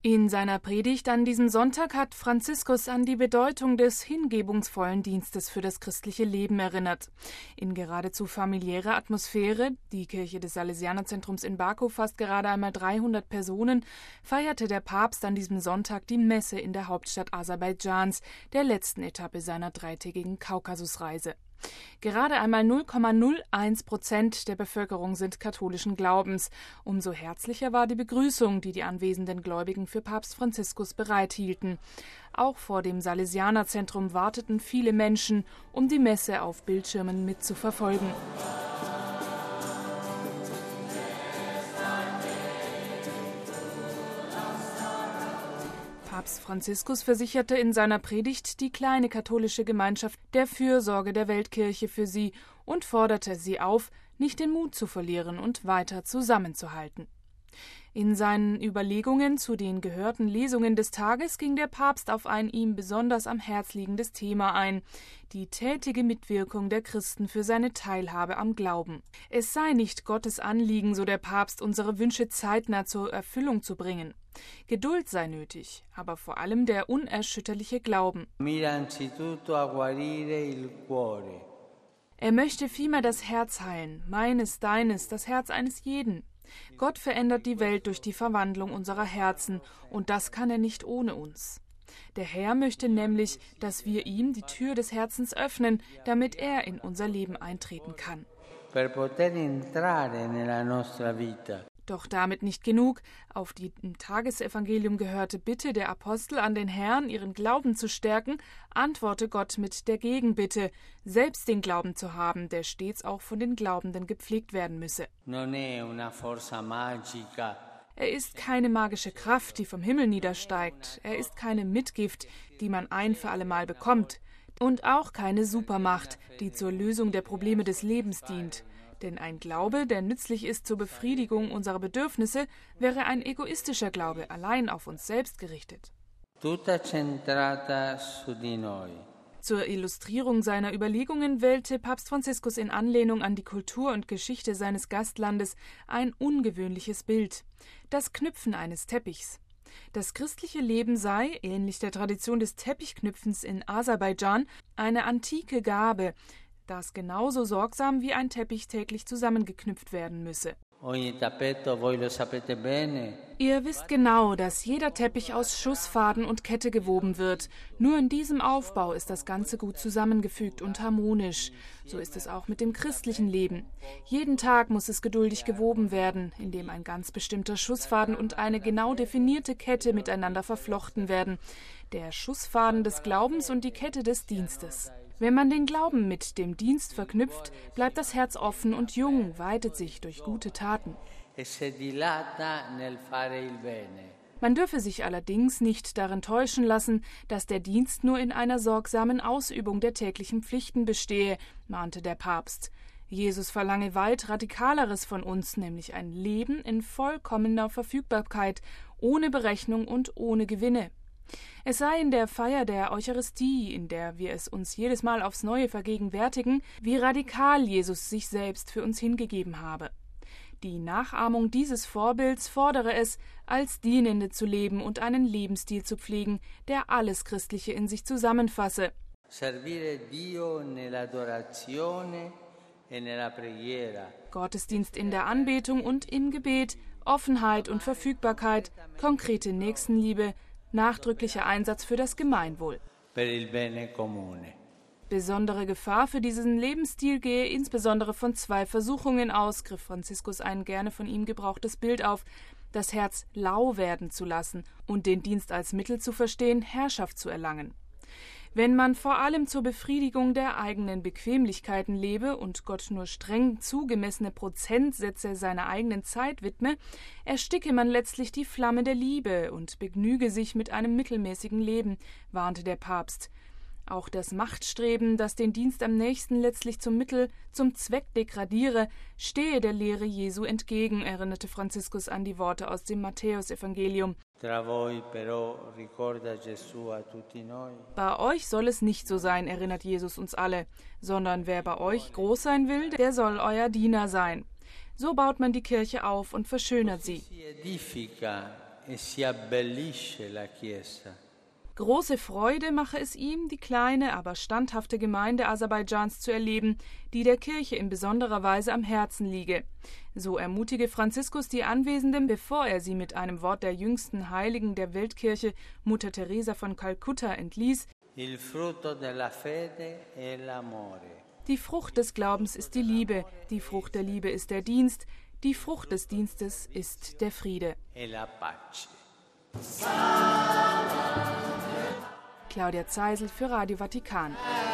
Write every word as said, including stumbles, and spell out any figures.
In seiner Predigt an diesem Sonntag hat Franziskus an die Bedeutung des hingebungsvollen Dienstes für das christliche Leben erinnert. In geradezu familiärer Atmosphäre, die Kirche des Salesianerzentrums in Baku fasst gerade einmal dreihundert Personen, feierte der Papst an diesem Sonntag die Messe in der Hauptstadt Aserbaidschans, der letzten Etappe seiner dreitägigen Kaukasusreise. Gerade einmal null Komma null eins Prozent der Bevölkerung sind katholischen Glaubens. Umso herzlicher war die Begrüßung, die die anwesenden Gläubigen für Papst Franziskus bereithielten. Auch vor dem Salesianerzentrum warteten viele Menschen, um die Messe auf Bildschirmen mitzuverfolgen. Papst Franziskus versicherte in seiner Predigt die kleine katholische Gemeinschaft der Fürsorge der Weltkirche für sie und forderte sie auf, nicht den Mut zu verlieren und weiter zusammenzuhalten. In seinen Überlegungen zu den gehörten Lesungen des Tages ging der Papst auf ein ihm besonders am Herz liegendes Thema ein: die tätige Mitwirkung der Christen für seine Teilhabe am Glauben. Es sei nicht Gottes Anliegen, so der Papst, unsere Wünsche zeitnah zur Erfüllung zu bringen. Geduld sei nötig, aber vor allem der unerschütterliche Glauben. Er möchte vielmehr das Herz heilen, meines, deines, das Herz eines jeden. Gott verändert die Welt durch die Verwandlung unserer Herzen, und das kann er nicht ohne uns. Der Herr möchte nämlich, dass wir ihm die Tür des Herzens öffnen, damit er in unser Leben eintreten kann. Per poter entrare nella nostra vita. Doch damit nicht genug. Auf die im Tagesevangelium gehörte Bitte der Apostel an den Herrn, ihren Glauben zu stärken, antworte Gott mit der Gegenbitte, selbst den Glauben zu haben, der stets auch von den Glaubenden gepflegt werden müsse. Non è una forza magica. Er ist keine magische Kraft, die vom Himmel niedersteigt. Er ist keine Mitgift, die man ein für alle Mal bekommt. Und auch keine Supermacht, die zur Lösung der Probleme des Lebens dient. Denn ein Glaube, der nützlich ist zur Befriedigung unserer Bedürfnisse, wäre ein egoistischer Glaube, allein auf uns selbst gerichtet. Tutta centrata su di noi. Zur Illustrierung seiner Überlegungen wählte Papst Franziskus in Anlehnung an die Kultur und Geschichte seines Gastlandes ein ungewöhnliches Bild: das Knüpfen eines Teppichs. Das christliche Leben sei, ähnlich der Tradition des Teppichknüpfens in Aserbaidschan, eine antike Gabe, das genauso sorgsam wie ein Teppich täglich zusammengeknüpft werden müsse. Ihr wisst genau, dass jeder Teppich aus Schussfaden und Kette gewoben wird. Nur in diesem Aufbau ist das Ganze gut zusammengefügt und harmonisch. So ist es auch mit dem christlichen Leben. Jeden Tag muss es geduldig gewoben werden, indem ein ganz bestimmter Schussfaden und eine genau definierte Kette miteinander verflochten werden. Der Schussfaden des Glaubens und die Kette des Dienstes. Wenn man den Glauben mit dem Dienst verknüpft, bleibt das Herz offen und jung, weitet sich durch gute Taten. Man dürfe sich allerdings nicht darin täuschen lassen, dass der Dienst nur in einer sorgsamen Ausübung der täglichen Pflichten bestehe, mahnte der Papst. Jesus verlange weit Radikaleres von uns, nämlich ein Leben in vollkommener Verfügbarkeit, ohne Berechnung und ohne Gewinne. Es sei in der Feier der Eucharistie, in der wir es uns jedes Mal aufs Neue vergegenwärtigen, wie radikal Jesus sich selbst für uns hingegeben habe. Die Nachahmung dieses Vorbilds fordere es, als Dienende zu leben und einen Lebensstil zu pflegen, der alles Christliche in sich zusammenfasse. Servire Dio nell'adorazione e nella preghiera. Gottesdienst in der Anbetung und im Gebet, Offenheit und Verfügbarkeit, konkrete Nächstenliebe, nachdrücklicher Einsatz für das Gemeinwohl. Per il bene comune. Besondere Gefahr für diesen Lebensstil gehe insbesondere von zwei Versuchungen aus, griff Franziskus ein gerne von ihm gebrauchtes Bild auf: das Herz lau werden zu lassen und den Dienst als Mittel zu verstehen, Herrschaft zu erlangen. Wenn man vor allem zur Befriedigung der eigenen Bequemlichkeiten lebe und Gott nur streng zugemessene Prozentsätze seiner eigenen Zeit widme, ersticke man letztlich die Flamme der Liebe und begnüge sich mit einem mittelmäßigen Leben, warnte der Papst. Auch das Machtstreben, das den Dienst am Nächsten letztlich zum Mittel, zum Zweck degradiere, stehe der Lehre Jesu entgegen, erinnerte Franziskus an die Worte aus dem Matthäusevangelium. Bei euch soll es nicht so sein, erinnert Jesus uns alle, sondern wer bei euch groß sein will, der soll euer Diener sein. So baut man die Kirche auf und verschönert sie. e si abbellisce la Chiesa. Große Freude mache es ihm, die kleine, aber standhafte Gemeinde Aserbaidschans zu erleben, die der Kirche in besonderer Weise am Herzen liege. So ermutige Franziskus die Anwesenden, bevor er sie mit einem Wort der jüngsten Heiligen der Weltkirche, Mutter Teresa von Kalkutta, entließ: Il frutto della fede è l'amore. Die Frucht des Glaubens ist die Liebe, die Frucht der Liebe ist der Dienst, die Frucht des Dienstes ist der Friede. E la pace. Claudia Zeisel für Radio Vatikan.